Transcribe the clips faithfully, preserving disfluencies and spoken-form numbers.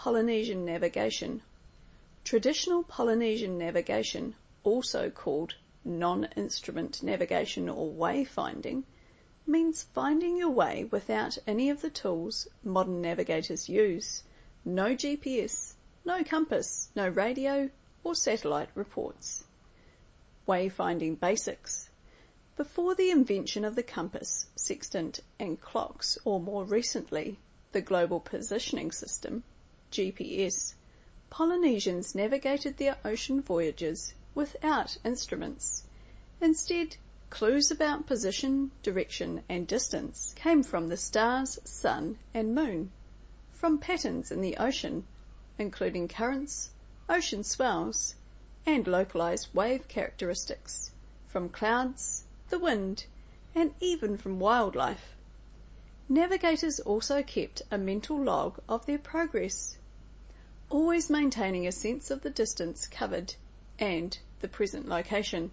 Polynesian navigation. Traditional Polynesian navigation, also called non-instrument navigation or wayfinding, means finding your way without any of the tools modern navigators use. No G P S, no compass, no radio or satellite reports. Wayfinding basics. Before the invention of the compass, sextant and clocks, or more recently, the Global Positioning System, G P S, Polynesians navigated their ocean voyages without instruments. Instead, clues about position, direction and distance came from the stars, sun and moon, from patterns in the ocean, including currents, ocean swells and localized wave characteristics, from clouds, the wind and even from wildlife. Navigators also kept a mental log of their progress, always maintaining a sense of the distance covered and the present location.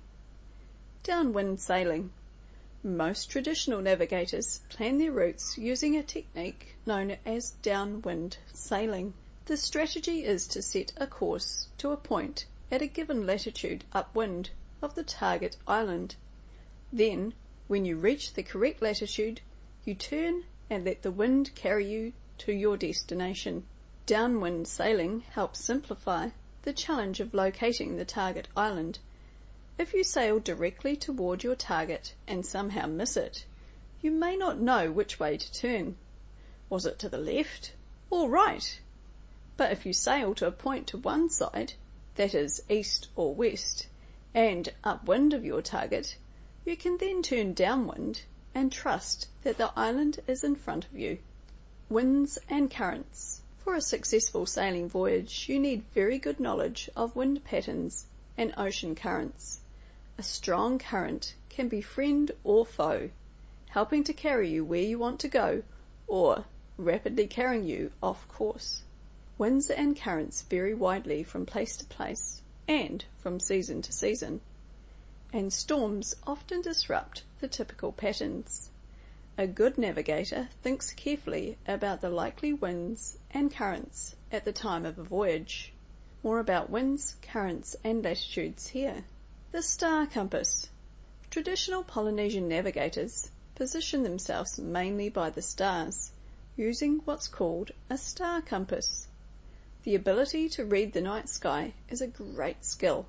Downwind sailing. Most traditional navigators plan their routes using a technique known as downwind sailing. The strategy is to set a course to a point at a given latitude upwind of the target island. Then, when you reach the correct latitude, you turn and let the wind carry you to your destination. Downwind sailing helps simplify the challenge of locating the target island. If you sail directly toward your target and somehow miss it, you may not know which way to turn. Was it to the left or right? But if you sail to a point to one side, that is east or west, and upwind of your target, you can then turn downwind and trust that the island is in front of you. Winds and currents. For a successful sailing voyage, you need very good knowledge of wind patterns and ocean currents. A strong current can be friend or foe, helping to carry you where you want to go, or rapidly carrying you off course. Winds and currents vary widely from place to place and from season to season, and storms often disrupt the typical patterns. A good navigator thinks carefully about the likely winds and currents at the time of a voyage. More about winds, currents and latitudes here. The star compass. Traditional Polynesian navigators position themselves mainly by the stars, using what's called a star compass. The ability to read the night sky is a great skill.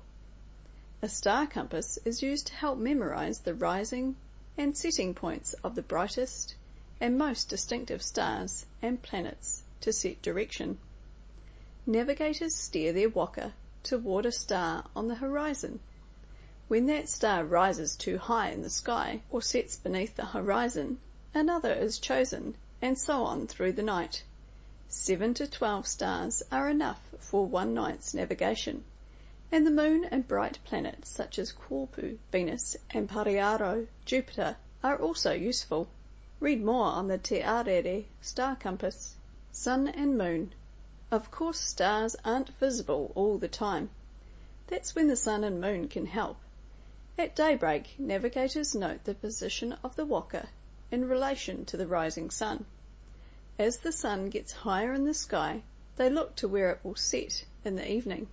A star compass is used to help memorize the rising and setting points of the brightest and most distinctive stars and planets to set direction. Navigators steer their waka toward a star on the horizon. When that star rises too high in the sky or sets beneath the horizon, another is chosen, and so on through the night. Seven to twelve stars are enough for one night's navigation, and the moon and bright planets such as Korpu, Venus, and Pariaro, Jupiter, are also useful. Read more on the Te Arere star compass. Sun and moon. Of course, stars aren't visible all the time. That's when the sun and moon can help. At daybreak, navigators note the position of the waka in relation to the rising sun. As the sun gets higher in the sky, they look to where it will set in the evening.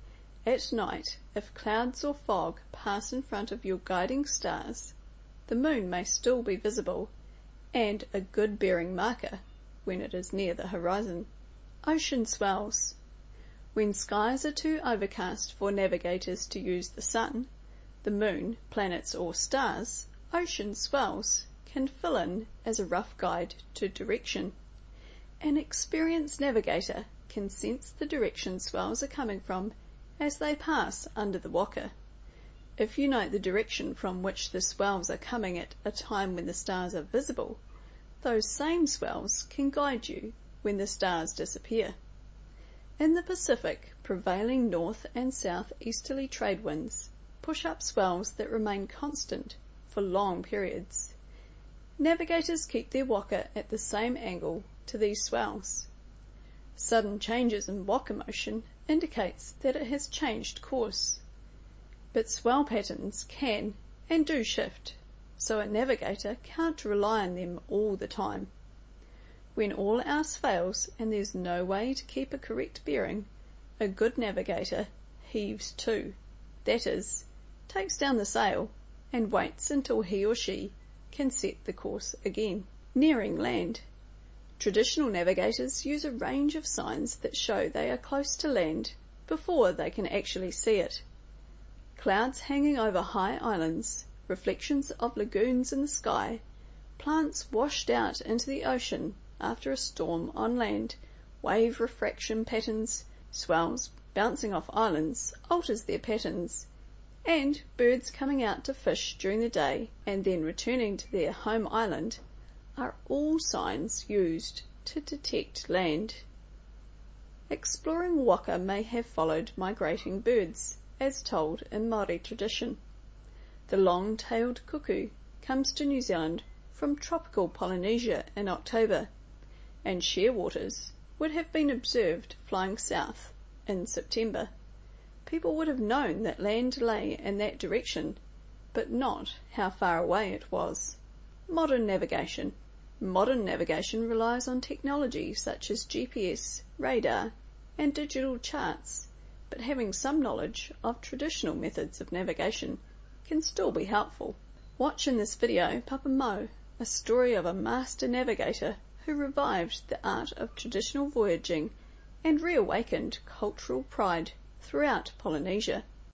At night, if clouds or fog pass in front of your guiding stars, the moon may still be visible and a good bearing marker when it is near the horizon. Ocean swells. When skies are too overcast for navigators to use the sun, the moon, planets or stars, ocean swells can fill in as a rough guide to direction. An experienced navigator can sense the direction swells are coming from as they pass under the waka. If you note the direction from which the swells are coming at a time when the stars are visible, those same swells can guide you when the stars disappear. In the Pacific, prevailing north and south easterly trade winds push up swells that remain constant for long periods. Navigators keep their waka at the same angle to these swells. Sudden changes in waka motion indicates that it has changed course, but swell patterns can and do shift, so a navigator can't rely on them all the time. When all else fails and there's no way to keep a correct bearing, a good navigator heaves to, that is, takes down the sail and waits until he or she can set the course again. Nearing land. Traditional navigators use a range of signs that show they are close to land before they can actually see it. Clouds hanging over high islands, reflections of lagoons in the sky, plants washed out into the ocean after a storm on land, wave refraction patterns, swells bouncing off islands alters their patterns, and birds coming out to fish during the day and then returning to their home island are all signs used to detect land. Exploring waka may have followed migrating birds, as told in Māori tradition. The long-tailed cuckoo comes to New Zealand from tropical Polynesia in October, and shearwaters would have been observed flying south in September. People would have known that land lay in that direction, but not how far away it was. Modern navigation. Modern navigation relies on technology such as G P S, radar, and digital charts, but having some knowledge of traditional methods of navigation can still be helpful. Watch in this video Papa Mo, a story of a master navigator who revived the art of traditional voyaging and reawakened cultural pride throughout Polynesia.